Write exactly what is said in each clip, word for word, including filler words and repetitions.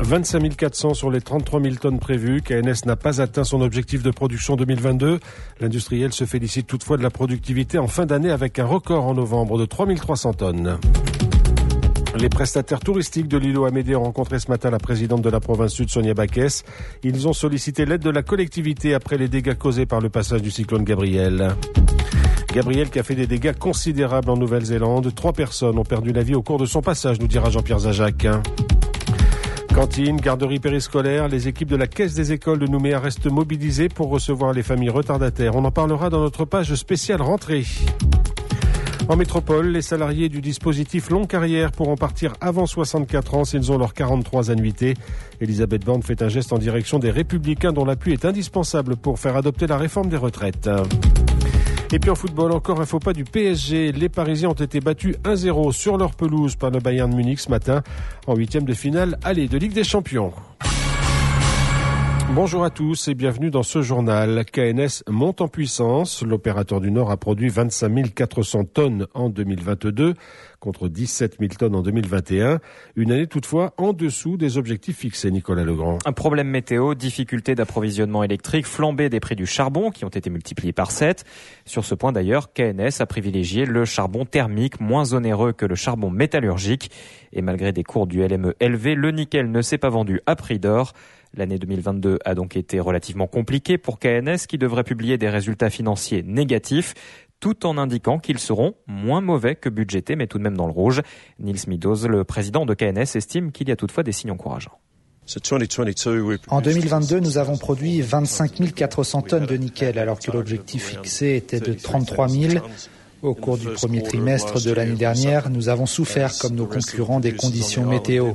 vingt-cinq mille quatre cents sur les trente-trois mille tonnes prévues. K N S n'a pas atteint son objectif de production deux mille vingt-deux. L'industriel se félicite toutefois de la productivité en fin d'année avec un record en novembre de trois mille trois cents tonnes. Les prestataires touristiques de l'îlot Amédée ont rencontré ce matin la présidente de la province sud, Sonia Baquès. Ils ont sollicité l'aide de la collectivité après les dégâts causés par le passage du cyclone Gabriel. Gabriel qui a fait des dégâts considérables en Nouvelle-Zélande. Trois personnes ont perdu la vie au cours de son passage, nous dira Jean-Pierre Zajac. Cantine, garderie périscolaire, les équipes de la Caisse des écoles de Nouméa restent mobilisées pour recevoir les familles retardataires. On en parlera dans notre page spéciale rentrée. En métropole, les salariés du dispositif Longue Carrière pourront partir avant soixante-quatre ans s'ils ont leurs quarante-trois annuités. Elisabeth Borne fait un geste en direction des Républicains dont l'appui est indispensable pour faire adopter la réforme des retraites. Et puis en football, encore un faux pas du P S G. Les Parisiens ont été battus un zéro sur leur pelouse par le Bayern de Munich ce matin en huitième de finale aller de Ligue des Champions. Bonjour à tous et bienvenue dans ce journal. K N S monte en puissance. L'opérateur du Nord a produit vingt-cinq mille quatre cents tonnes en deux mille vingt-deux contre dix-sept mille tonnes en deux mille vingt et un. Une année toutefois en dessous des objectifs fixés, Nicolas Legrand. Un problème météo, difficulté d'approvisionnement électrique, flambée des prix du charbon qui ont été multipliés par sept. Sur ce point d'ailleurs, K N S a privilégié le charbon thermique, moins onéreux que le charbon métallurgique. Et malgré des cours du L M E élevés, le nickel ne s'est pas vendu à prix d'or. L'année deux mille vingt-deux a donc été relativement compliquée pour K N S qui devrait publier des résultats financiers négatifs tout en indiquant qu'ils seront moins mauvais que budgétés mais tout de même dans le rouge. Nils Meadows, le président de K N S, estime qu'il y a toutefois des signes encourageants. En deux mille vingt-deux, nous avons produit vingt-cinq mille quatre cents tonnes de nickel alors que l'objectif fixé était de trente-trois mille. Au cours du premier trimestre de l'année dernière, nous avons souffert comme nos concurrents des conditions météo.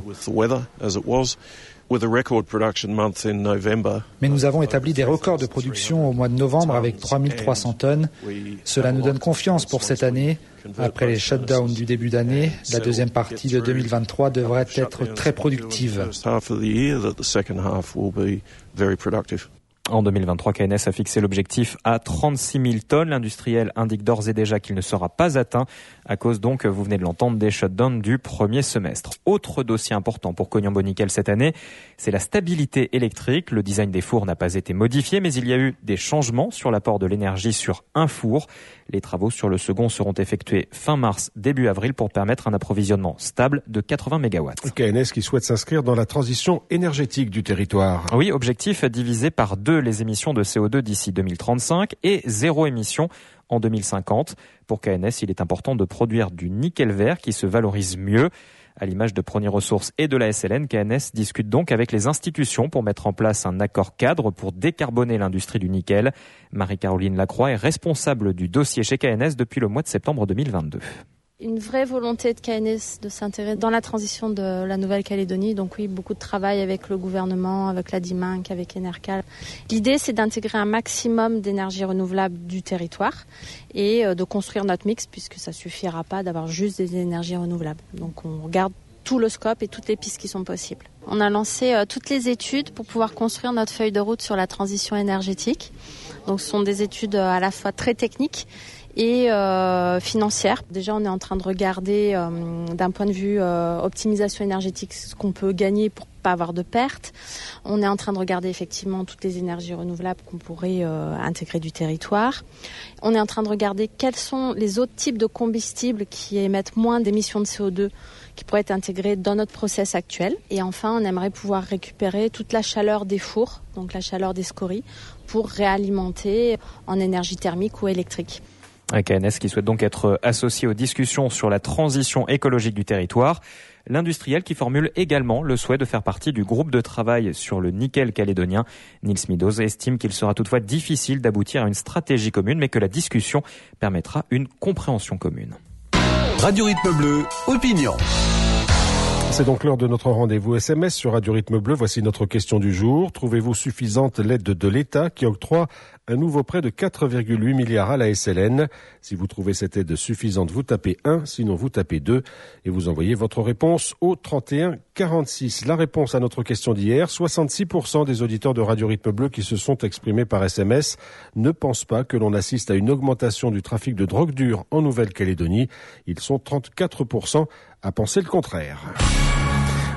Mais nous avons établi des records de production au mois de novembre avec trois mille trois cents tonnes. Cela nous donne confiance pour cette année. Après les shutdowns du début d'année, la deuxième partie de deux mille vingt-trois devrait être très productive. En deux mille vingt-trois, K N S a fixé l'objectif à trente-six mille tonnes. L'industriel indique d'ores et déjà qu'il ne sera pas atteint à cause donc, vous venez de l'entendre, des shutdowns du premier semestre. Autre dossier important pour Cognambo Nickel cette année, c'est la stabilité électrique. Le design des fours n'a pas été modifié, mais il y a eu des changements sur l'apport de l'énergie sur un four. Les travaux sur le second seront effectués fin mars, début avril pour permettre un approvisionnement stable de quatre-vingts mégawatts. K N S qui souhaite s'inscrire dans la transition énergétique du territoire. Oui, objectif divisé par deux les émissions de C O deux d'ici deux mille trente-cinq et zéro émission en deux mille cinquante. Pour K N S, il est important de produire du nickel vert qui se valorise mieux. À l'image de Prony Ressources et de la S L N, K N S discute donc avec les institutions pour mettre en place un accord cadre pour décarboner l'industrie du nickel. Marie-Caroline Lacroix est responsable du dossier chez K N S depuis le mois de septembre deux mille vingt-deux. Une vraie volonté de K N S de s'intéresser dans la transition de la Nouvelle-Calédonie. Donc oui, beaucoup de travail avec le gouvernement, avec la D I M A N C, avec Enercal. L'idée, c'est d'intégrer un maximum d'énergie renouvelable du territoire et de construire notre mix puisque ça suffira pas d'avoir juste des énergies renouvelables. Donc on regarde tout le scope et toutes les pistes qui sont possibles. On a lancé euh, toutes les études pour pouvoir construire notre feuille de route sur la transition énergétique. Donc ce sont des études euh, à la fois très techniques et euh, financière. Déjà, on est en train de regarder euh, d'un point de vue euh, optimisation énergétique ce qu'on peut gagner pour pas avoir de pertes. On est en train de regarder effectivement toutes les énergies renouvelables qu'on pourrait euh, intégrer du territoire. On est en train de regarder quels sont les autres types de combustibles qui émettent moins d'émissions de C O deux qui pourraient être intégrés dans notre process actuel. Et enfin, on aimerait pouvoir récupérer toute la chaleur des fours, donc la chaleur des scories, pour réalimenter en énergie thermique ou électrique. K N S qui souhaite donc être associé aux discussions sur la transition écologique du territoire. L'industriel qui formule également le souhait de faire partie du groupe de travail sur le nickel calédonien. Nils Meadows estime qu'il sera toutefois difficile d'aboutir à une stratégie commune, mais que la discussion permettra une compréhension commune. Radio Rythme Bleu, opinion. C'est donc l'heure de notre rendez-vous S M S sur Radio Rythme Bleu. Voici notre question du jour. Trouvez-vous suffisante l'aide de l'État qui octroie un nouveau prêt de quatre virgule huit milliards à la S L N? Si vous trouvez cette aide suffisante, vous tapez un, sinon vous tapez deux et vous envoyez votre réponse au trente et un quarante-six. La réponse à notre question d'hier, soixante-six pour cent des auditeurs de Radio Rythme Bleu qui se sont exprimés par S M S ne pensent pas que l'on assiste à une augmentation du trafic de drogue dure en Nouvelle-Calédonie. Ils sont trente-quatre pour cent à penser le contraire.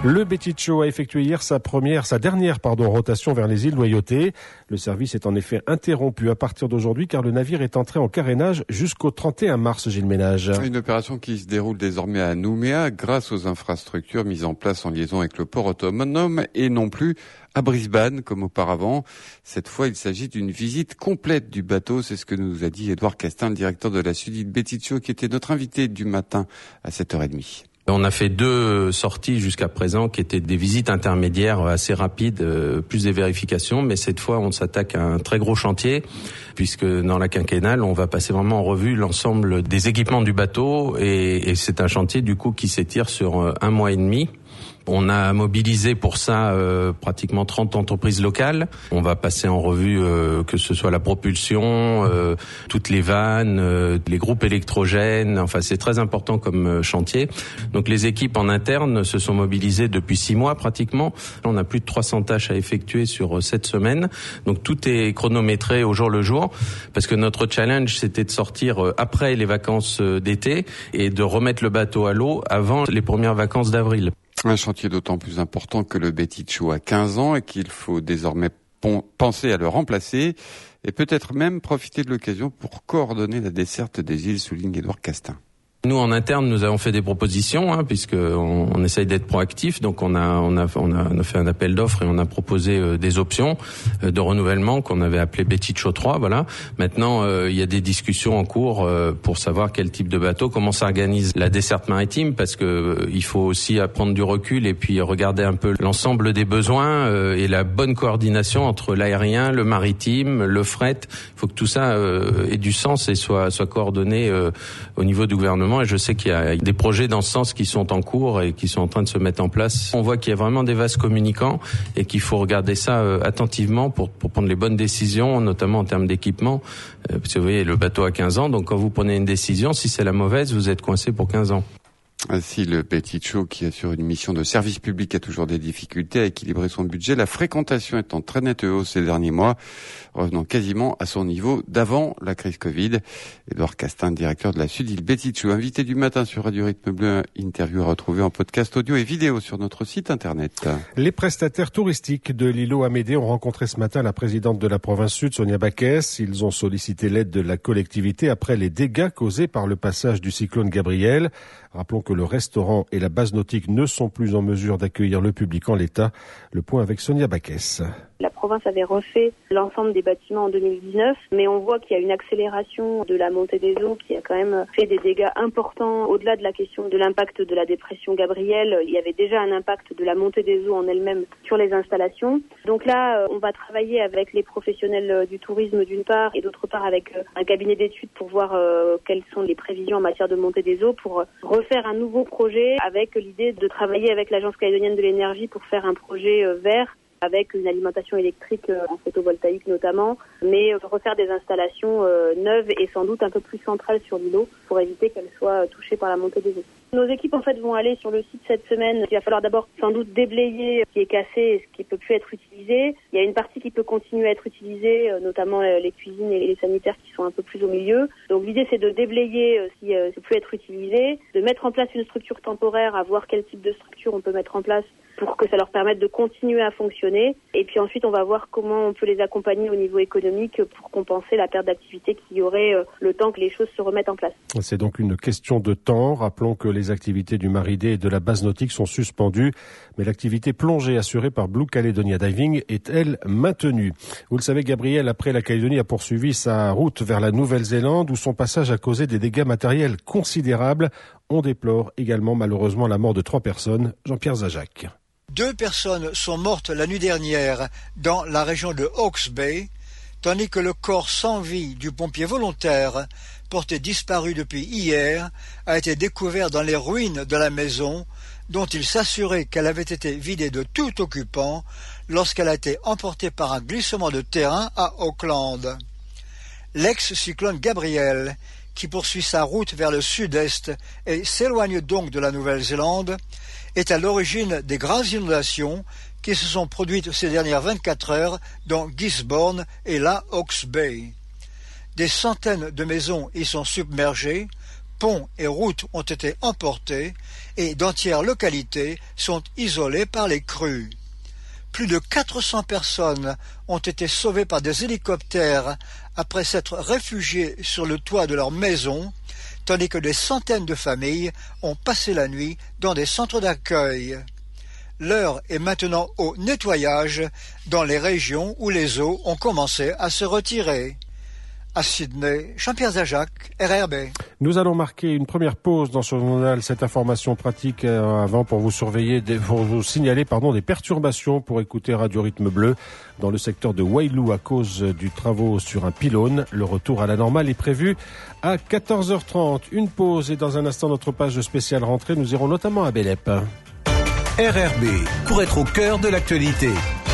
Le Betty-Cho a effectué hier sa première, sa dernière, pardon, rotation vers les îles Loyauté. Le service est en effet interrompu à partir d'aujourd'hui car le navire est entré en carénage jusqu'au trente et un mars, Gilles Ménage. Une opération qui se déroule désormais à Nouméa grâce aux infrastructures mises en place en liaison avec le port autonome et non plus à Brisbane comme auparavant. Cette fois, il s'agit d'une visite complète du bateau. C'est ce que nous a dit Édouard Castin, le directeur de la Sudile Betty-Cho, qui était notre invité du matin à sept heures trente. On a fait deux sorties jusqu'à présent qui étaient des visites intermédiaires assez rapides, euh, plus des vérifications, mais cette fois on s'attaque à un très gros chantier puisque dans la quinquennale on va passer vraiment en revue l'ensemble des équipements du bateau et, et c'est un chantier du coup qui s'étire sur un mois et demi. On a mobilisé pour ça euh, pratiquement trente entreprises locales. On va passer en revue euh, que ce soit la propulsion, euh, toutes les vannes, euh, les groupes électrogènes. Enfin, c'est très important comme euh, chantier. Donc les équipes en interne se sont mobilisées depuis six mois pratiquement. On a plus de trois cents tâches à effectuer sur euh, sept semaines. Donc tout est chronométré au jour le jour parce que notre challenge c'était de sortir euh, après les vacances euh, d'été et de remettre le bateau à l'eau avant les premières vacances d'avril. Un chantier d'autant plus important que le Betty-Cho a quinze ans et qu'il faut désormais pon- penser à le remplacer et peut-être même profiter de l'occasion pour coordonner la desserte des îles, souligne Édouard Castin. Nous en interne, nous avons fait des propositions, hein, puisque on, on essaye d'être proactif. Donc on a, on a, on a, on a fait un appel d'offres et on a proposé euh, des options euh, de renouvellement qu'on avait appelé Betty-Cho trois. Voilà. Maintenant, euh, il y a des discussions en cours euh, pour savoir quel type de bateau, comment s'organise la desserte maritime, parce que euh, il faut aussi prendre du recul et puis regarder un peu l'ensemble des besoins euh, et la bonne coordination entre l'aérien, le maritime, le fret. Il faut que tout ça euh, ait du sens et soit, soit coordonné euh, au niveau du gouvernement. Et je sais qu'il y a des projets dans ce sens qui sont en cours et qui sont en train de se mettre en place. On voit qu'il y a vraiment des vases communicants et qu'il faut regarder ça euh, attentivement pour, pour prendre les bonnes décisions, notamment en termes d'équipement. Euh, parce que vous voyez, le bateau a quinze ans, donc quand vous prenez une décision, si c'est la mauvaise, vous êtes coincé pour quinze ans. Ainsi, le Betty-Cho, qui assure une mission de service public, a toujours des difficultés à équilibrer son budget. La fréquentation est en très nette hausse ces derniers mois, revenant quasiment à son niveau d'avant la crise Covid. Édouard Castin, directeur de la Sudile Betty-Cho, invité du matin sur Radio Rythme Bleu, interview à retrouver en podcast audio et vidéo sur notre site internet. Les prestataires touristiques de l'îlot Amédée ont rencontré ce matin la présidente de la province sud, Sonia Baquès. Ils ont sollicité l'aide de la collectivité après les dégâts causés par le passage du cyclone Gabriel. Rappelons que le restaurant et la base nautique ne sont plus en mesure d'accueillir le public en l'état. Le point avec Sonia Baquès. La province avait refait l'ensemble des bâtiments en deux mille dix-neuf, mais on voit qu'il y a une accélération de la montée des eaux qui a quand même fait des dégâts importants. Au-delà de la question de l'impact de la dépression Gabriel, il y avait déjà un impact de la montée des eaux en elle-même sur les installations. Donc là, on va travailler avec les professionnels du tourisme d'une part et d'autre part avec un cabinet d'études pour voir quelles sont les prévisions en matière de montée des eaux pour refaire un nouveau projet avec l'idée de travailler avec l'Agence calédonienne de l'énergie pour faire un projet vert avec une alimentation électrique en photovoltaïque notamment, mais refaire des installations neuves et sans doute un peu plus centrales sur l'îlot pour éviter qu'elles soient touchées par la montée des eaux. Nos équipes en fait vont aller sur le site cette semaine. Il va falloir d'abord sans doute déblayer ce qui est cassé et ce qui peut plus être utilisé. Il y a une partie qui peut continuer à être utilisée, notamment les cuisines et les sanitaires qui sont un peu plus au milieu. Donc l'idée c'est de déblayer ce qui ne peut plus être utilisé, de mettre en place une structure temporaire, à voir quel type de structure on peut mettre en place pour que ça leur permette de continuer à fonctionner. Et puis ensuite, on va voir comment on peut les accompagner au niveau économique pour compenser la perte d'activité qu'il y aurait le temps que les choses se remettent en place. C'est donc une question de temps. Rappelons que les activités du Maridé et de la base nautique sont suspendues, mais l'activité plongée assurée par Blue Caledonia Diving est, elle, maintenue. Vous le savez, Gabriel, après la Calédonie, a poursuivi sa route vers la Nouvelle-Zélande où son passage a causé des dégâts matériels considérables. On déplore également malheureusement la mort de trois personnes. Jean-Pierre Zajac. Deux personnes sont mortes la nuit dernière dans la région de Hawke's Bay, tandis que le corps sans vie du pompier volontaire, porté disparu depuis hier, a été découvert dans les ruines de la maison, dont il s'assurait qu'elle avait été vidée de tout occupant lorsqu'elle a été emportée par un glissement de terrain à Auckland. L'ex-cyclone Gabriel, qui poursuit sa route vers le sud-est et s'éloigne donc de la Nouvelle-Zélande, est à l'origine des graves inondations qui se sont produites ces dernières vingt-quatre heures dans Gisborne et la Hawke's Bay. Des centaines de maisons y sont submergées, ponts et routes ont été emportés et d'entières localités sont isolées par les crues. Plus de quatre cents personnes ont été sauvées par des hélicoptères après s'être réfugiées sur le toit de leur maison, tandis que des centaines de familles ont passé la nuit dans des centres d'accueil. L'heure est maintenant au nettoyage dans les régions où les eaux ont commencé à se retirer. À Sydney, Jean-Pierre Zajac, R R B. Nous allons marquer une première pause dans ce journal. Cette information pratique avant pour vous surveiller, des, pour vous signaler pardon, des perturbations pour écouter Radio Rythme Bleu dans le secteur de Wailou à cause du travaux sur un pylône. Le retour à la normale est prévu à quatorze heures trente. Une pause et dans un instant notre page spéciale rentrée. Nous irons notamment à Bélep. R R B, pour être au cœur de l'actualité.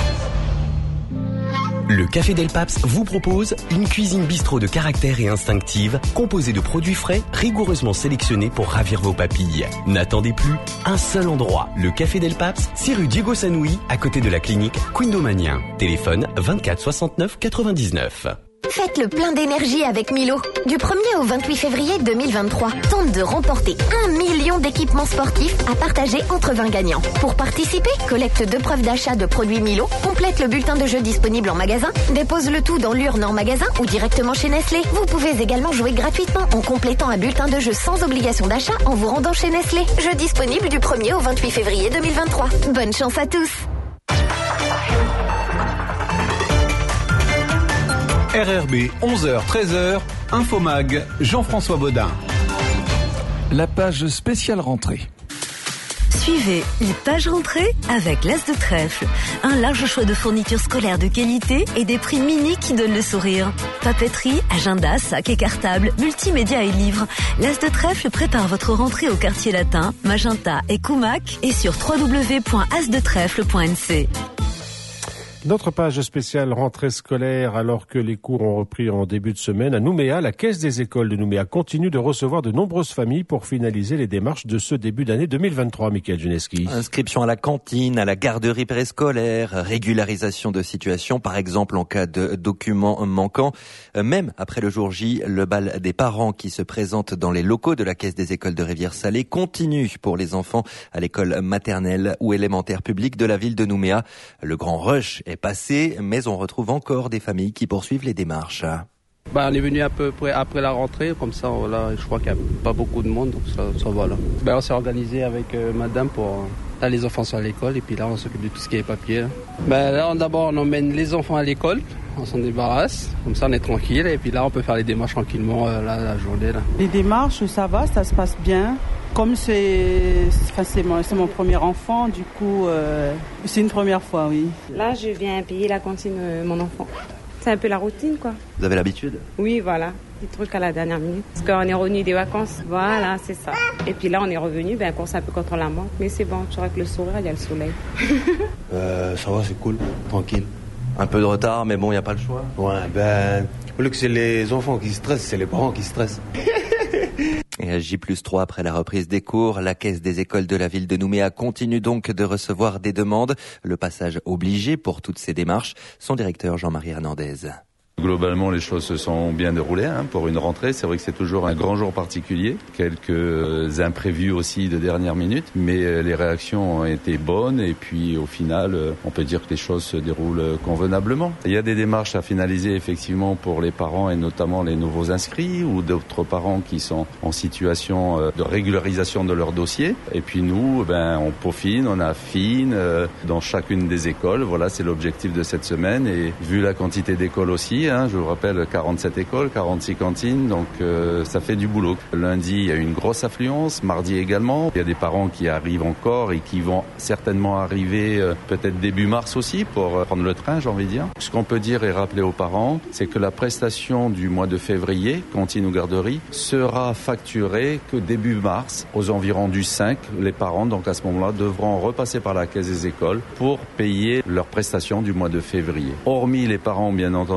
Le Café Del Paps vous propose une cuisine bistrot de caractère et instinctive, composée de produits frais, rigoureusement sélectionnés pour ravir vos papilles. N'attendez plus, un seul endroit. Le Café Del Paps, six rue Diego Sanui, à côté de la clinique Quindomanien. Téléphone vingt-quatre soixante-neuf quatre-vingt-dix-neuf. Faites le plein d'énergie avec Milo. Du premier au vingt-huit février deux mille vingt-trois, tente de remporter un million d'équipements sportifs à partager entre vingt gagnants. Pour participer, collecte deux preuves d'achat de produits Milo, complète le bulletin de jeu disponible en magasin, dépose le tout dans l'urne en magasin ou directement chez Nestlé. Vous pouvez également jouer gratuitement en complétant un bulletin de jeu sans obligation d'achat en vous rendant chez Nestlé. Jeu disponible du premier au vingt-huit février deux mille vingt-trois. Bonne chance à tous. R R B, onze heures treize heures, Infomag, Jean-François Baudin. La page spéciale rentrée. Suivez les pages rentrées avec l'As de Trèfle. Un large choix de fournitures scolaires de qualité et des prix mini qui donnent le sourire. Papeterie, agenda, sacs et cartables, multimédia et livres. L'As de Trèfle prépare votre rentrée au quartier latin, Magenta et Coumac et sur w w w point as de trèfle point n c. Notre page spéciale rentrée scolaire, alors que les cours ont repris en début de semaine à Nouméa, la Caisse des écoles de Nouméa continue de recevoir de nombreuses familles pour finaliser les démarches de ce début d'année deux mille vingt-trois. Michael Juneski. Inscription à la cantine, à la garderie préscolaire, régularisation de situation, par exemple en cas de documents manquants. Même après le jour J, le bal des parents qui se présentent dans les locaux de la Caisse des écoles de Rivière-Salée continue pour les enfants à l'école maternelle ou élémentaire publique de la ville de Nouméa. Le grand rush est passé, mais on retrouve encore des familles qui poursuivent les démarches. Bah, on est venu à peu près après la rentrée, comme ça, voilà, je crois qu'il n'y a pas beaucoup de monde, donc ça, ça va là. Bah, on s'est organisé avec euh, madame pour... Là, les enfants sont à l'école et puis là, on s'occupe de tout ce qui est papier. Là, bah, là on, d'abord, on emmène les enfants à l'école, on s'en débarrasse, comme ça, on est tranquille et puis là, on peut faire les démarches tranquillement euh, là, la journée. Là. Les démarches, ça va, ça se passe bien. Comme c'est, enfin, c'est, mon, c'est mon premier enfant, du coup, euh, c'est une première fois, oui. Là, je viens payer la cantine de mon enfant. C'est un peu la routine, quoi. Vous avez l'habitude ? Oui, voilà. Des trucs à la dernière minute. Parce qu'on est revenu des vacances. Voilà, c'est ça. Et puis là, on est revenu, ben, on s'est un peu contre la montre. Mais c'est bon, tu vois, avec le sourire, il y a le soleil. euh, ça va, c'est cool. Tranquille. Un peu de retard, mais bon, il n'y a pas le choix. Ouais, ben, au lieu que c'est les enfants qui stressent, c'est les parents qui stressent. Et à J plus trois, après la reprise des cours, la Caisse des écoles de la ville de Nouméa continue donc de recevoir des demandes. Le passage obligé pour toutes ces démarches. Son directeur Jean-Marie Hernandez. Globalement, les choses se sont bien déroulées hein, pour une rentrée. C'est vrai que c'est toujours un grand jour particulier. Quelques euh, imprévus aussi de dernière minute. Mais euh, les réactions ont été bonnes. Et puis, au final, euh, on peut dire que les choses se déroulent euh, convenablement. Il y a des démarches à finaliser, effectivement, pour les parents et notamment les nouveaux inscrits ou d'autres parents qui sont en situation euh, de régularisation de leur dossier. Et puis, nous, ben, on peaufine, on affine euh, dans chacune des écoles. Voilà, c'est l'objectif de cette semaine. Et vu la quantité d'écoles aussi, Hein, je vous rappelle, quarante-sept écoles, quarante-six cantines, donc euh, ça fait du boulot. Lundi, il y a une grosse affluence, mardi également. Il y a des parents qui arrivent encore et qui vont certainement arriver euh, peut-être début mars aussi pour euh, prendre le train, j'ai envie de dire. Ce qu'on peut dire et rappeler aux parents, c'est que la prestation du mois de février, cantine ou garderie, sera facturée que début mars, aux environs du cinq. Les parents, donc à ce moment-là, devront repasser par la caisse des écoles pour payer leur prestation du mois de février. Hormis les parents, bien entendu,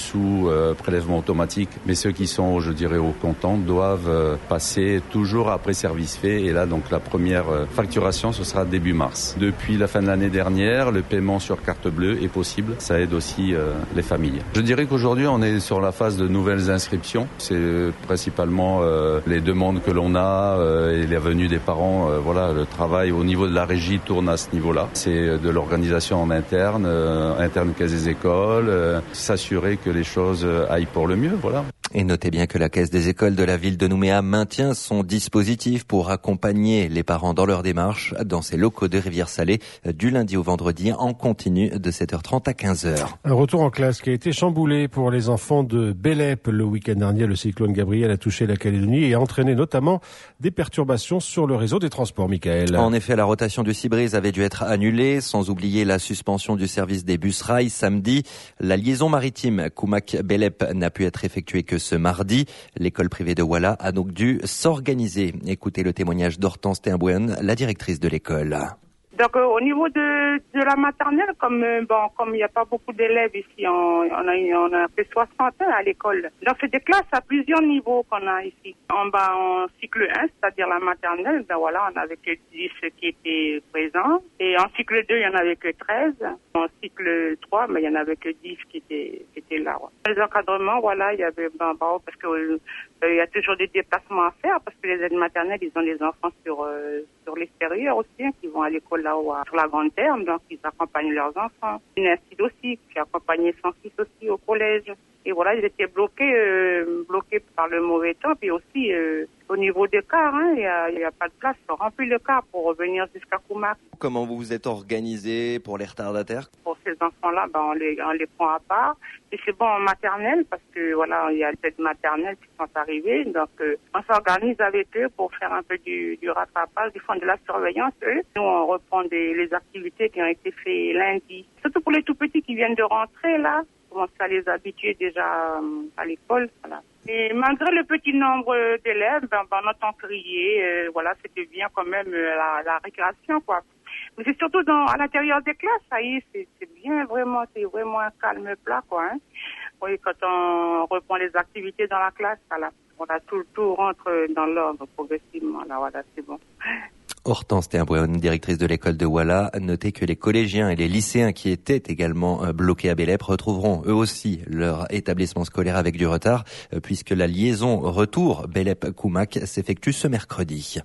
sous euh, prélèvement automatique. Mais ceux qui sont, je dirais, au comptant doivent euh, passer toujours après service fait. Et là, donc, la première euh, facturation, ce sera début mars. Depuis la fin de l'année dernière, le paiement sur carte bleue est possible. Ça aide aussi euh, les familles. Je dirais qu'aujourd'hui, on est sur la phase de nouvelles inscriptions. C'est euh, principalement euh, les demandes que l'on a euh, et la venue des parents. Euh, voilà, le travail au niveau de la régie tourne à ce niveau-là. C'est de l'organisation en interne, euh, interne caisse des écoles, euh, s'assurer que les choses aillent pour le mieux, voilà. Et notez bien que la Caisse des écoles de la ville de Nouméa maintient son dispositif pour accompagner les parents dans leur démarche dans ses locaux de Rivière-Salée du lundi au vendredi en continu de sept heures trente à quinze heures. Un retour en classe qui a été chamboulé pour les enfants de Bélep. Le week-end dernier, le cyclone Gabriel a touché la Calédonie et a entraîné notamment des perturbations sur le réseau des transports, Michael. En effet, la rotation du Cibrise avait dû être annulée, sans oublier la suspension du service des bus rail samedi. La liaison maritime Koumak-Bélep n'a pu être effectuée que ce mardi. L'école privée de Wala a donc dû s'organiser. Écoutez le témoignage d'Hortense Théambouën, la directrice de l'école. Donc euh, au niveau de, de la maternelle, comme euh, bon comme il n'y a pas beaucoup d'élèves ici, on, on a on a fait soixante à l'école. Donc c'est des classes à plusieurs niveaux qu'on a ici. En bas en cycle un, c'est-à-dire la maternelle, ben voilà, on avait que dix qui étaient présents. Et en cycle deux, il y en avait que treize. En cycle trois, ben il y en avait que dix qui étaient qui étaient là. Ouais. Les encadrements, voilà, il y avait ben, ben parce que euh, il y a toujours des déplacements à faire parce que les aides maternelles, ils ont des enfants sur euh, sur l'extérieur aussi, hein, qui vont à l'école là-haut sur la grande terme, donc ils accompagnent leurs enfants. Une institut aussi, qui accompagnait son fils aussi au collège. Et voilà, ils étaient bloqués, euh, bloqués par le mauvais temps, puis aussi euh, au niveau des cars, hein, il n'y a, y a pas de place, on remplit le car pour revenir jusqu'à Koumak. Comment vous vous êtes organisé pour les retardataires? Pour ces enfants-là, ben, on les, on les prend à part. Et c'est bon en maternelle, parce que voilà, il y a des maternelles qui sont arrivées, donc euh, on s'organise avec eux pour faire un peu du, du rattrapage, ils font de la surveillance, eux. Nous, on reprend des, les activités qui ont été faites lundi. Surtout pour les tout-petits qui viennent de rentrer, là. Commencer à les habituer déjà à l'école, voilà. Et malgré le petit nombre d'élèves, ben, ben on entend crier, euh, voilà, c'était bien quand même euh, la, la récréation, quoi. Mais c'est surtout dans, à l'intérieur des classes, ça y est, c'est, c'est bien vraiment, c'est vraiment un calme plat, quoi, hein. Oui, quand on reprend les activités dans la classe, voilà, voilà, tout, tout rentre dans l'ordre progressivement, là, voilà, c'est bon. Hortense Théambouën, directrice de l'école de Wala, notez que les collégiens et les lycéens qui étaient également bloqués à Bélep retrouveront eux aussi leur établissement scolaire avec du retard, puisque la liaison retour Bélep-Koumak s'effectue ce mercredi.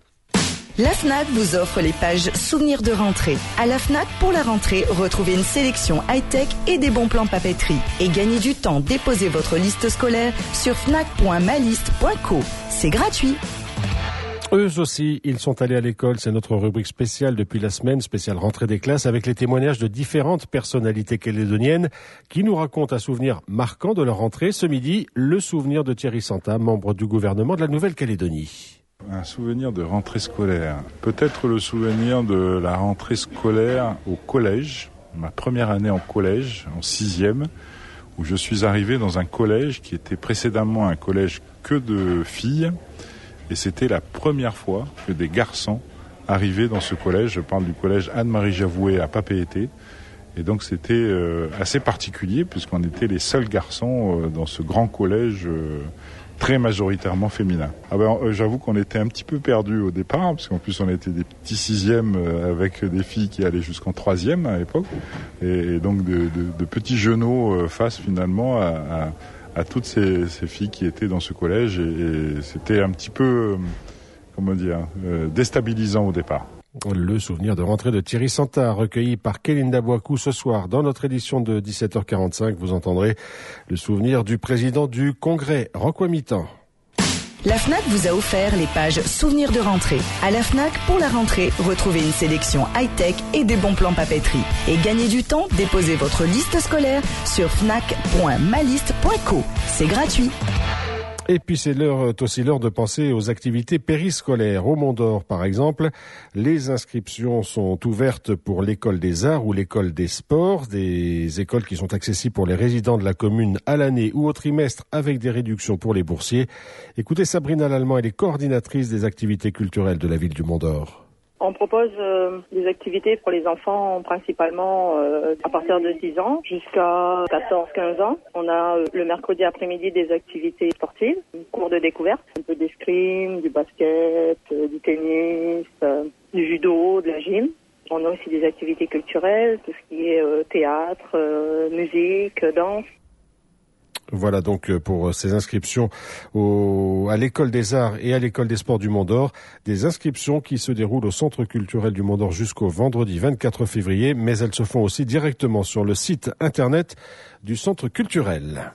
La FNAC vous offre les pages souvenirs de rentrée. À la FNAC, pour la rentrée, retrouvez une sélection high-tech et des bons plans papeterie. Et gagnez du temps, déposez votre liste scolaire sur fnac point maliste point co. C'est gratuit. Eux aussi, ils sont allés à l'école. C'est notre rubrique spéciale depuis la semaine, spéciale rentrée des classes, avec les témoignages de différentes personnalités calédoniennes qui nous racontent un souvenir marquant de leur rentrée. Ce midi, le souvenir de Thierry Santa, membre du gouvernement de la Nouvelle-Calédonie. Un souvenir de rentrée scolaire. Peut-être le souvenir de la rentrée scolaire au collège, ma première année en collège, en sixième, où je suis arrivé dans un collège qui était précédemment un collège que de filles. Et c'était la première fois que des garçons arrivaient dans ce collège. Je parle du collège Anne-Marie Javoué à Papeete. Et donc c'était euh, assez particulier puisqu'on était les seuls garçons euh, dans ce grand collège euh, très majoritairement féminin. Ah ben, euh, j'avoue qu'on était un petit peu perdus au départ, parce qu'en plus on était des petits sixièmes euh, avec des filles qui allaient jusqu'en troisième à l'époque. Et, et donc de, de, de petits genoux euh, face finalement à... à à toutes ces, ces filles qui étaient dans ce collège et, et c'était un petit peu, euh, comment dire, euh, déstabilisant au départ. Le souvenir de rentrée de Thierry Santa, recueilli par Kélinda Boakou ce soir. Dans notre édition de dix-sept heures quarante-cinq, vous entendrez le souvenir du président du Congrès, Rocco Mitan. La FNAC vous a offert les pages souvenirs de rentrée. À la FNAC, pour la rentrée, retrouvez une sélection high-tech et des bons plans papeterie. Et gagnez du temps, déposez votre liste scolaire sur fnac point maliste point co. C'est gratuit. Et puis c'est l'heure, aussi l'heure de penser aux activités périscolaires. Au Mont d'Or, par exemple, les inscriptions sont ouvertes pour l'école des arts ou l'école des sports, des écoles qui sont accessibles pour les résidents de la commune à l'année ou au trimestre avec des réductions pour les boursiers. Écoutez Sabrina Lallemand, elle est coordinatrice des activités culturelles de la ville du Mont d'Or. On propose euh, des activités pour les enfants principalement euh, à partir de dix ans jusqu'à quatorze quinze ans. On a euh, le mercredi après-midi des activités sportives, cours de découverte, un peu d'escrime, du basket, euh, du tennis, euh, du judo, de la gym. On a aussi des activités culturelles, tout ce qui est euh, théâtre, euh, musique, danse. Voilà donc pour ces inscriptions au, à l'école des arts et à l'école des sports du Mont d'Or, des inscriptions qui se déroulent au centre culturel du Mont d'Or jusqu'au vendredi vingt-quatre février, mais elles se font aussi directement sur le site internet du centre culturel.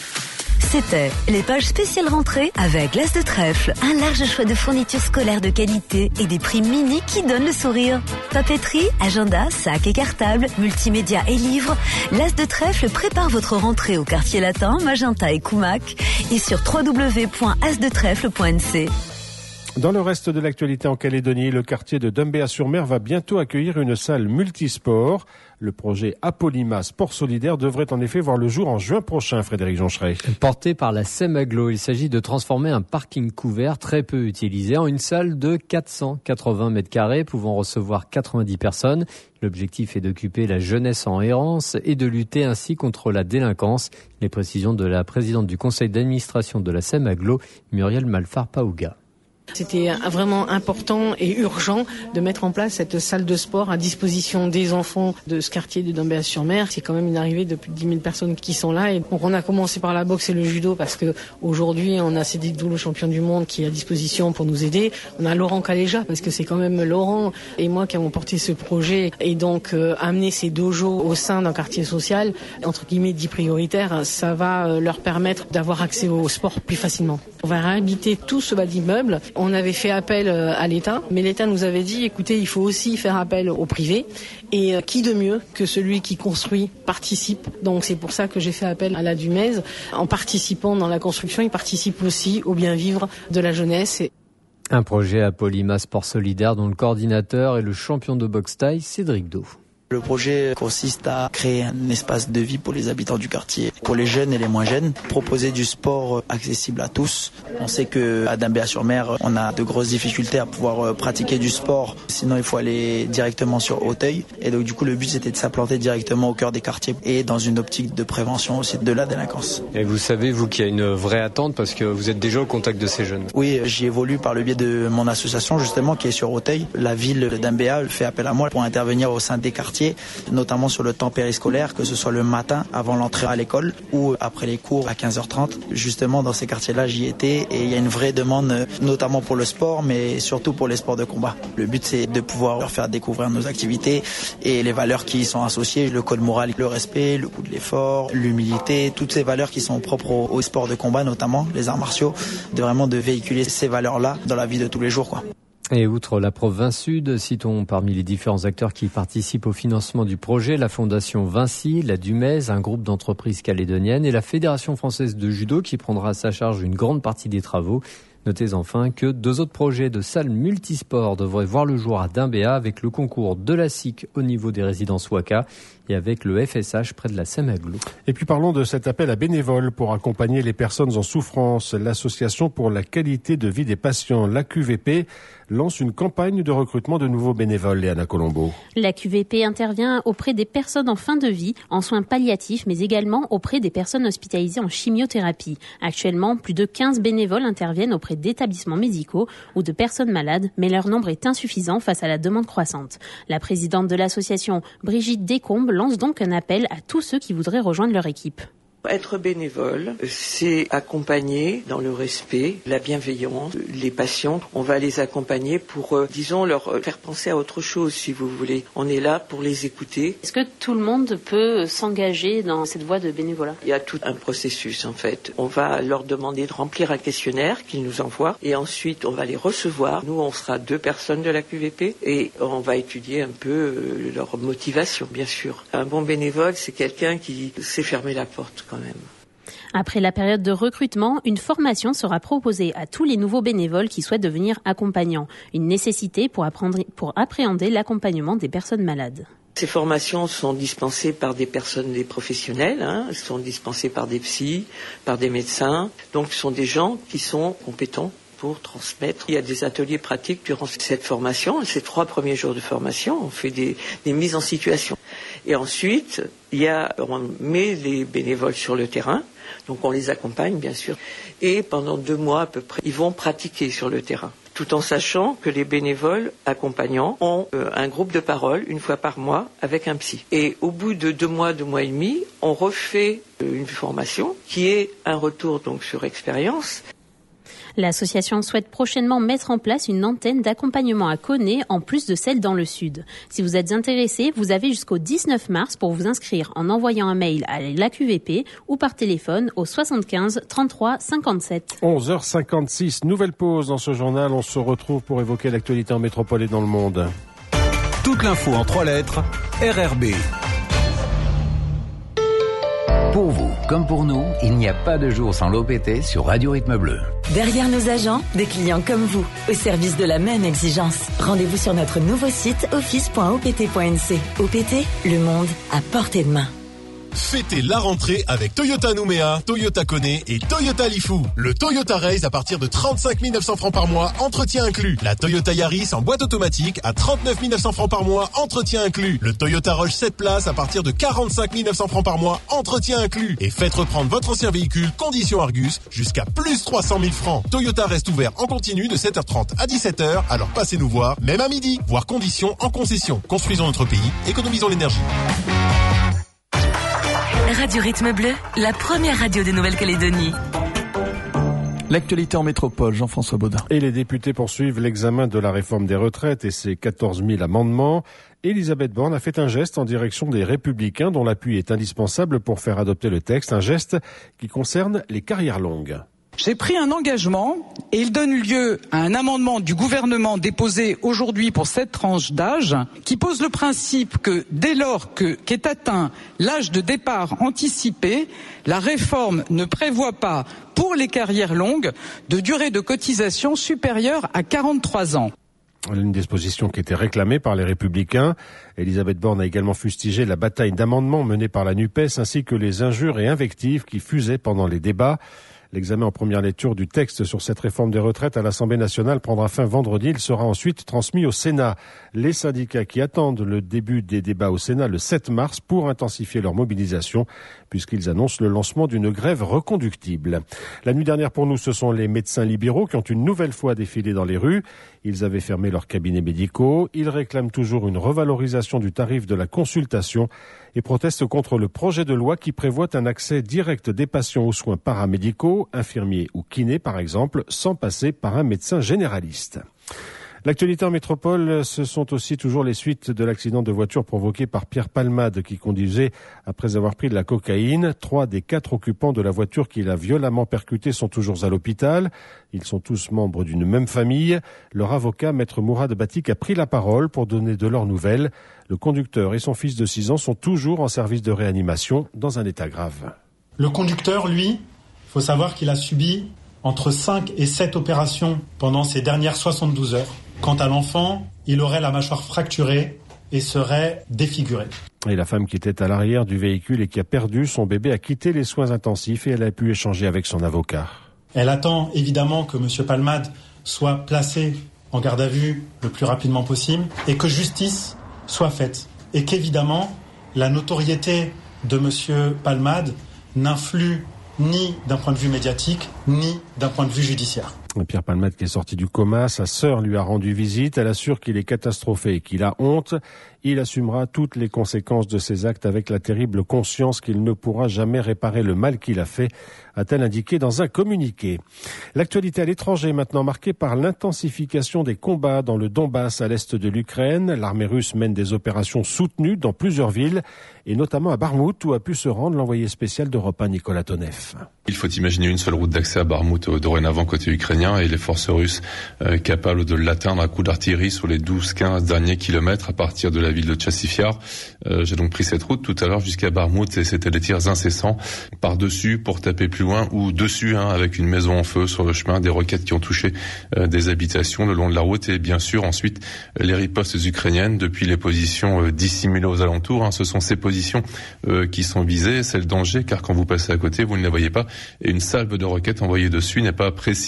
C'était les pages spéciales rentrées avec l'As de Trèfle. Un large choix de fournitures scolaires de qualité et des prix mini qui donnent le sourire. Papeterie, agenda, sacs et cartables, multimédia et livres. L'As de Trèfle prépare votre rentrée au quartier latin, Magenta et Coumac et sur w w w point as de trèfle point n c. Dans le reste de l'actualité en Calédonie, le quartier de Dumbéa-sur-Mer va bientôt accueillir une salle multisport. Le projet Apolima Sport Solidaire devrait en effet voir le jour en juin prochain, Frédéric Joncheret. Porté par la SEMAGLO, il s'agit de transformer un parking couvert très peu utilisé en une salle de quatre cent quatre-vingts mètres carrés pouvant recevoir quatre-vingt-dix personnes. L'objectif est d'occuper la jeunesse en errance et de lutter ainsi contre la délinquance. Les précisions de la présidente du conseil d'administration de la SEMAGLO, Muriel Malfar-Paouga. C'était vraiment important et urgent de mettre en place cette salle de sport à disposition des enfants de ce quartier de Dumbéa-sur-Mer. C'est quand même une arrivée de plus de dix mille personnes qui sont là. Et donc on a commencé par la boxe et le judo parce que aujourd'hui on a Cédric Doulou, champion du monde, qui est à disposition pour nous aider. On a Laurent Caléja parce que c'est quand même Laurent et moi qui avons porté ce projet et donc euh, amener ces dojos au sein d'un quartier social, entre guillemets dit prioritaire, ça va euh, leur permettre d'avoir accès au sport plus facilement. On va réhabiliter tout ce bas d'immeuble. On avait fait appel à l'État, mais l'État nous avait dit, écoutez, il faut aussi faire appel au privé. Et qui de mieux que celui qui construit participe. Donc c'est pour ça que j'ai fait appel à la Dumez. En participant dans la construction, il participe aussi au bien vivre de la jeunesse. Un projet Apolima Sport Solidaire dont le coordinateur est le champion de boxe thaï, Cédric Do. Le projet consiste à créer un espace de vie pour les habitants du quartier, pour les jeunes et les moins jeunes, proposer du sport accessible à tous. On sait qu'à Dumbéa-sur-Mer, on a de grosses difficultés à pouvoir pratiquer du sport, sinon il faut aller directement sur Auteuil. Et donc du coup le but c'était de s'implanter directement au cœur des quartiers et dans une optique de prévention aussi de la délinquance. Et vous savez, vous, qu'il y a une vraie attente parce que vous êtes déjà au contact de ces jeunes. Oui, j'y évolue par le biais de mon association justement qui est sur Auteuil. La ville de Dumbéa fait appel à moi pour intervenir au sein des quartiers, notamment sur le temps périscolaire, que ce soit le matin avant l'entrée à l'école ou après les cours à quinze heures trente. Justement, dans ces quartiers-là, j'y étais et il y a une vraie demande, notamment pour le sport, mais surtout pour les sports de combat. Le but, c'est de pouvoir leur faire découvrir nos activités et les valeurs qui y sont associées, le code moral, le respect, le goût de l'effort, l'humilité, toutes ces valeurs qui sont propres aux, aux sports de combat, notamment les arts martiaux, de vraiment de véhiculer ces valeurs-là dans la vie de tous les jours, quoi. Et outre la province Sud, citons parmi les différents acteurs qui participent au financement du projet la Fondation Vinci, la Dumez, un groupe d'entreprises calédoniennes et la Fédération française de judo qui prendra à sa charge une grande partie des travaux. Notez enfin que deux autres projets de salles multisports devraient voir le jour à Dumbéa avec le concours de la S I C au niveau des résidences Waka et avec le F S H près de la SEMAGLO. Et puis parlons de cet appel à bénévoles pour accompagner les personnes en souffrance. L'Association pour la qualité de vie des patients, l'A Q V P, lance une campagne de recrutement de nouveaux bénévoles, Léana Colombo. L'A Q V P intervient auprès des personnes en fin de vie, en soins palliatifs, mais également auprès des personnes hospitalisées en chimiothérapie. Actuellement, plus de quinze bénévoles interviennent auprès d'établissements médicaux ou de personnes malades, mais leur nombre est insuffisant face à la demande croissante. La présidente de l'association, Brigitte Descombes, lance donc un appel à tous ceux qui voudraient rejoindre leur équipe. Être bénévole, c'est accompagner dans le respect, la bienveillance, les patients. On va les accompagner pour, euh, disons, leur faire penser à autre chose, si vous voulez. On est là pour les écouter. Est-ce que tout le monde peut s'engager dans cette voie de bénévolat ? Il y a tout un processus, en fait. On va leur demander de remplir un questionnaire qu'ils nous envoient et ensuite on va les recevoir. Nous, on sera deux personnes de la Q V P et on va étudier un peu euh, leur motivation, bien sûr. Un bon bénévole, c'est quelqu'un qui sait fermer la porte. Quand même. Après la période de recrutement, une formation sera proposée à tous les nouveaux bénévoles qui souhaitent devenir accompagnants. Une nécessité pour, apprendre, pour appréhender l'accompagnement des personnes malades. Ces formations sont dispensées par des personnes, des professionnels, hein, sont dispensées par des psys, par des médecins. Donc ce sont des gens qui sont compétents pour transmettre. Il y a des ateliers pratiques durant cette formation, ces trois premiers jours de formation, on fait des, des mises en situation. Et ensuite, il y a, on met les bénévoles sur le terrain, donc on les accompagne bien sûr, et pendant deux mois à peu près, ils vont pratiquer sur le terrain, tout en sachant que les bénévoles accompagnants ont euh, un groupe de parole une fois par mois avec un psy. Et au bout de deux mois, deux mois et demi, on refait euh, une formation qui est un retour donc sur expérience. L'association souhaite prochainement mettre en place une antenne d'accompagnement à Koné en plus de celle dans le sud. Si vous êtes intéressé, vous avez jusqu'au dix-neuf mars pour vous inscrire en envoyant un mail à l'A Q V P ou par téléphone au soixante-quinze trente-trois cinquante-sept. onze heures cinquante-six, nouvelle pause dans ce journal. On se retrouve pour évoquer l'actualité en métropole et dans le monde. Toute l'info en trois lettres, R R B. Pour vous, comme pour nous, il n'y a pas de jour sans l'O P T sur Radio Rythme Bleu. Derrière nos agents, des clients comme vous, au service de la même exigence. Rendez-vous sur notre nouveau site office point o p t point n c. O P T, le monde à portée de main. Fêtez la rentrée avec Toyota Nouméa, Toyota Koné et Toyota Lifou. Le Toyota Race à partir de trente-cinq mille neuf cents francs par mois, entretien inclus. La Toyota Yaris en boîte automatique à trente-neuf mille neuf cents francs par mois, entretien inclus. Le Toyota Rush sept places à partir de quarante-cinq mille neuf cents francs par mois, entretien inclus. Et faites reprendre votre ancien véhicule, condition Argus, jusqu'à plus trois cent mille francs. Toyota reste ouvert en continu de sept heures trente à dix-sept heures, alors passez nous voir, même à midi. Voir conditions en concession. Construisons notre pays, économisons l'énergie. Radio Rythme Bleu, la première radio de Nouvelle-Calédonie. L'actualité en métropole, Jean-François Baudin. Et les députés poursuivent l'examen de la réforme des retraites et ses quatorze mille amendements. Elisabeth Borne a fait un geste en direction des Républicains dont l'appui est indispensable pour faire adopter le texte, un geste qui concerne les carrières longues. J'ai pris un engagement et il donne lieu à un amendement du gouvernement déposé aujourd'hui pour cette tranche d'âge qui pose le principe que dès lors que, qu'est atteint l'âge de départ anticipé, la réforme ne prévoit pas pour les carrières longues de durée de cotisation supérieure à quarante-trois ans. Une disposition qui était réclamée par les Républicains. Elisabeth Borne a également fustigé la bataille d'amendements menée par la NUPES ainsi que les injures et invectives qui fusaient pendant les débats. L'examen en première lecture du texte sur cette réforme des retraites à l'Assemblée nationale prendra fin vendredi. Il sera ensuite transmis au Sénat. Les syndicats qui attendent le début des débats au Sénat le sept mars pour intensifier leur mobilisation puisqu'ils annoncent le lancement d'une grève reconductible. La nuit dernière pour nous, ce sont les médecins libéraux qui ont une nouvelle fois défilé dans les rues. Ils avaient fermé leurs cabinets médicaux. Ils réclament toujours une revalorisation du tarif de la consultation et protestent contre le projet de loi qui prévoit un accès direct des patients aux soins paramédicaux, infirmiers ou kinés par exemple, sans passer par un médecin généraliste. L'actualité en métropole, ce sont aussi toujours les suites de l'accident de voiture provoqué par Pierre Palmade qui conduisait après avoir pris de la cocaïne. Trois des quatre occupants de la voiture qui l'a violemment percuté sont toujours à l'hôpital. Ils sont tous membres d'une même famille. Leur avocat, maître Mourad Batik, a pris la parole pour donner de leurs nouvelles. Le conducteur et son fils de six ans sont toujours en service de réanimation dans un état grave. Le conducteur, lui, il faut savoir qu'il a subi entre cinq et sept opérations pendant ces dernières soixante-douze heures. Quant à l'enfant, il aurait la mâchoire fracturée et serait défiguré. Et la femme qui était à l'arrière du véhicule et qui a perdu son bébé a quitté les soins intensifs et elle a pu échanger avec son avocat. Elle attend évidemment que M. Palmade soit placé en garde à vue le plus rapidement possible et que justice soit faite. Et qu'évidemment, la notoriété de M. Palmade n'influe ni d'un point de vue médiatique, ni d'un point de vue judiciaire. Pierre Palmade qui est sorti du coma, sa sœur lui a rendu visite, elle assure qu'il est catastrophé et qu'il a honte. Il assumera toutes les conséquences de ses actes avec la terrible conscience qu'il ne pourra jamais réparer le mal qu'il a fait, a-t-elle indiqué dans un communiqué. L'actualité à l'étranger maintenant marquée par l'intensification des combats dans le Donbass à l'est de l'Ukraine. L'armée russe mène des opérations soutenues dans plusieurs villes et notamment à Barmout où a pu se rendre l'envoyé spécial d'Europe un Nicolas Tonev. Il faut imaginer une seule route d'accès à Barmout dorénavant côté ukrainien et les forces russes euh, capables de l'atteindre à coups d'artillerie sur les douze quinze derniers kilomètres à partir de la ville de Tchassifiar. Euh, j'ai donc pris cette route tout à l'heure jusqu'à Barmout et c'était des tirs incessants par-dessus pour taper plus loin ou dessus hein, avec une maison en feu sur le chemin, des roquettes qui ont touché euh, des habitations le long de la route et bien sûr ensuite les ripostes ukrainiennes depuis les positions euh, dissimulées aux alentours. Hein, ce sont ces positions euh, qui sont visées, c'est le danger car quand vous passez à côté vous ne les voyez pas et une salve de roquettes envoyée dessus n'est pas précise du tout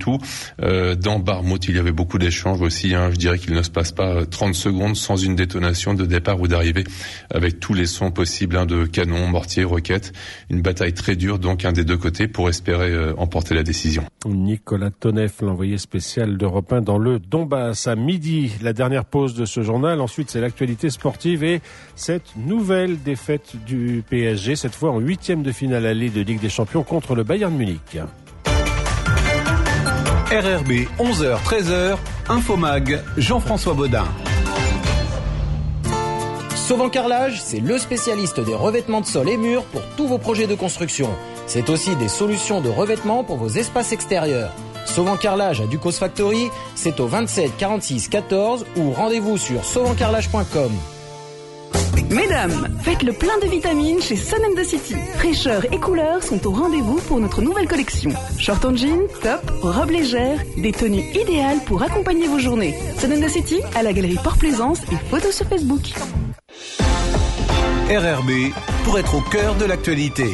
tout. Euh, dans Barmouth, il y avait beaucoup d'échanges aussi. Hein. Je dirais qu'il ne se passe pas trente secondes sans une détonation de départ ou d'arrivée, avec tous les sons possibles hein, de canons, mortiers, roquettes. Une bataille très dure, donc un des deux côtés, pour espérer euh, emporter la décision. Nicolas Toneff, l'envoyé spécial d'Europe un dans le Donbass. À midi, la dernière pause de ce journal. Ensuite, c'est l'actualité sportive et cette nouvelle défaite du P S G, cette fois en huitième de finale allée de Ligue des Champions contre le Bayern Munich. R R B, onze heures treize heures, Infomag, Jean-François Baudin. Sauvant Carrelage, c'est le spécialiste des revêtements de sol et murs pour tous vos projets de construction. C'est aussi des solutions de revêtement pour vos espaces extérieurs. Sauvant Carrelage à Ducos Factory, c'est au vingt-sept quarante-six quatorze ou rendez-vous sur sauvant carrelage point com. Mesdames, faites le plein de vitamines chez Sun and the City. Fraîcheur et couleur sont au rendez-vous pour notre nouvelle collection. Short en jean, top, robes légères, des tenues idéales pour accompagner vos journées. Sun and the City à la galerie Port-Plaisance et photos sur Facebook. R R B, pour être au cœur de l'actualité.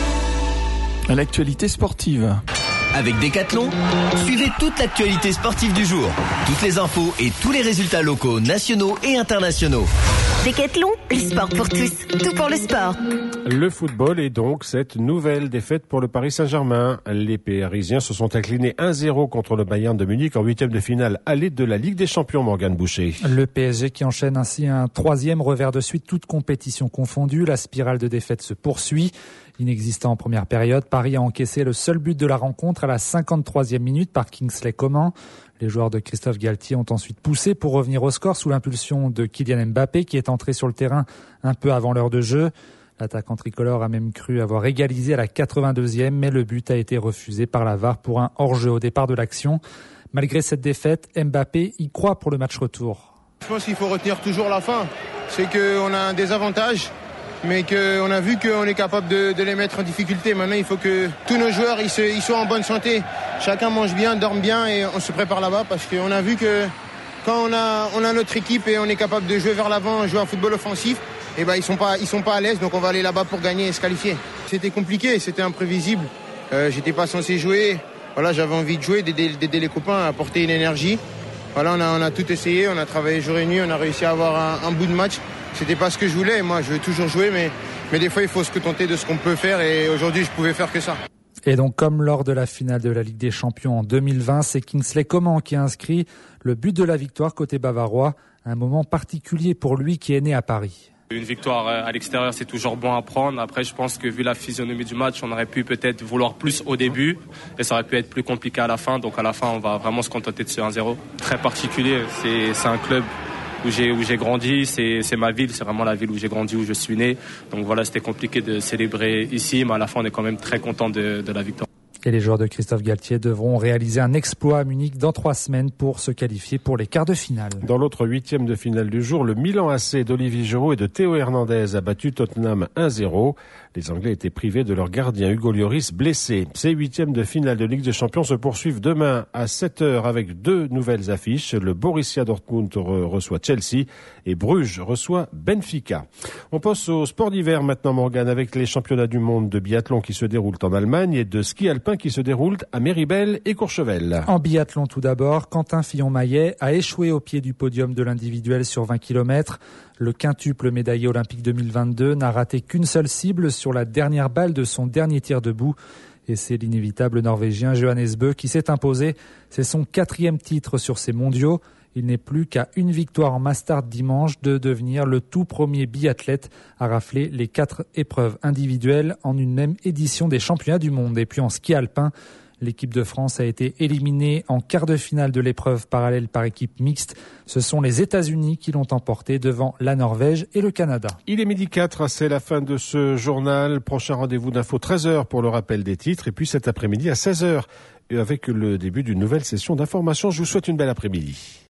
L'actualité sportive. Avec Decathlon, suivez toute l'actualité sportive du jour. Toutes les infos et tous les résultats locaux, nationaux et internationaux. Decathlon, le sport pour tous, tout pour le sport. Le football est donc cette nouvelle défaite pour le Paris Saint-Germain. Les Parisiens se sont inclinés un zéro contre le Bayern de Munich en huitième de finale allée de la Ligue des Champions, Morgane Boucher. Le P S G qui enchaîne ainsi un troisième revers de suite, toute compétition confondue. La spirale de défaite se poursuit. Inexistant en première période, Paris a encaissé le seul but de la rencontre à la cinquante-troisième minute par Kingsley Coman. Les joueurs de Christophe Galtier ont ensuite poussé pour revenir au score sous l'impulsion de Kylian Mbappé qui est entré sur le terrain un peu avant l'heure de jeu. L'attaquant tricolore a même cru avoir égalisé à la quatre-vingt-deuxième, mais le but a été refusé par la V A R pour un hors-jeu au départ de l'action. Malgré cette défaite, Mbappé y croit pour le match retour. Je pense qu'il faut retenir toujours la fin. C'est qu'on a un désavantage, mais qu'on a vu qu'on est capable de, de les mettre en difficulté. Maintenant, il faut que tous nos joueurs ils, se, ils soient en bonne santé. Chacun mange bien, dorme bien et on se prépare là-bas parce qu'on a vu que quand on a, on a notre équipe et on est capable de jouer vers l'avant, jouer un football offensif, et ben ils sont pas, ils sont pas à l'aise, donc on va aller là-bas pour gagner et se qualifier. C'était compliqué, c'était imprévisible. Euh, j'étais pas censé jouer. Voilà, j'avais envie de jouer, d'aider, d'aider les copains à apporter une énergie. Voilà, on a, on a tout essayé, on a travaillé jour et nuit, on a réussi à avoir un, un bout de match. C'était pas ce que je voulais, moi je veux toujours jouer, mais, mais des fois il faut se contenter de ce qu'on peut faire et aujourd'hui je pouvais faire que ça. Et donc comme lors de la finale de la Ligue des Champions en deux mille vingt, c'est Kingsley Coman qui a inscrit le but de la victoire côté bavarois, un moment particulier pour lui qui est né à Paris. Une victoire à l'extérieur, c'est toujours bon à prendre. Après, je pense que vu la physionomie du match, on aurait pu peut-être vouloir plus au début et ça aurait pu être plus compliqué à la fin. Donc à la fin, on va vraiment se contenter de ce un zéro. Très particulier, c'est, c'est un club où j'ai, où j'ai grandi, c'est, c'est ma ville, c'est vraiment la ville où j'ai grandi, où je suis né. Donc voilà, c'était compliqué de célébrer ici, mais à la fin, on est quand même très content de, de la victoire. Et les joueurs de Christophe Galtier devront réaliser un exploit à Munich dans trois semaines pour se qualifier pour les quarts de finale. Dans l'autre huitième de finale du jour, le Milan A C d'Olivier Giroud et de Théo Hernandez a battu Tottenham un zéro. Les Anglais étaient privés de leur gardien Hugo Lloris blessé. Ces huitièmes de finale de Ligue des Champions se poursuivent demain à sept heures avec deux nouvelles affiches. Le Borussia Dortmund reçoit Chelsea et Bruges reçoit Benfica. On passe au sport d'hiver maintenant, Morgane, avec les championnats du monde de biathlon qui se déroulent en Allemagne et de ski alpin qui se déroulent à Méribel et Courchevel. En biathlon tout d'abord, Quentin Fillon-Maillet a échoué au pied du podium de l'individuel sur vingt kilomètres. Le quintuple médaillé olympique deux mille vingt-deux n'a raté qu'une seule cible sur la dernière balle de son dernier tir debout. Et c'est l'inévitable Norvégien Johannes Bø qui s'est imposé. C'est son quatrième titre sur ces mondiaux. Il n'est plus qu'à une victoire en Mastart dimanche de devenir le tout premier biathlète à rafler les quatre épreuves individuelles en une même édition des championnats du monde. Et puis en ski alpin, l'équipe de France a été éliminée en quart de finale de l'épreuve parallèle par équipe mixte. Ce sont les États-Unis qui l'ont emporté devant la Norvège et le Canada. Il est midi quatre, c'est la fin de ce journal. Prochain rendez-vous d'info treize heures pour le rappel des titres. Et puis cet après-midi à seize heures avec le début d'une nouvelle session d'information. Je vous souhaite une belle après-midi.